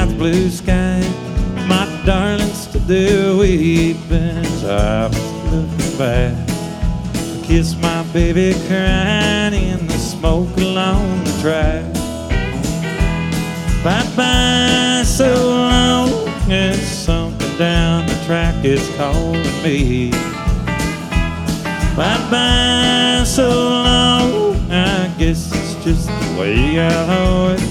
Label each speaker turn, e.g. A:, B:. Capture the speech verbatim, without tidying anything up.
A: at the blue sky. My darling stood there weeping as I was looking back. I kissed my baby crying in the smoke along the track. Bye-bye, so long, there's something down the track is calling me. Bye-bye, so long, I guess it's just the way I always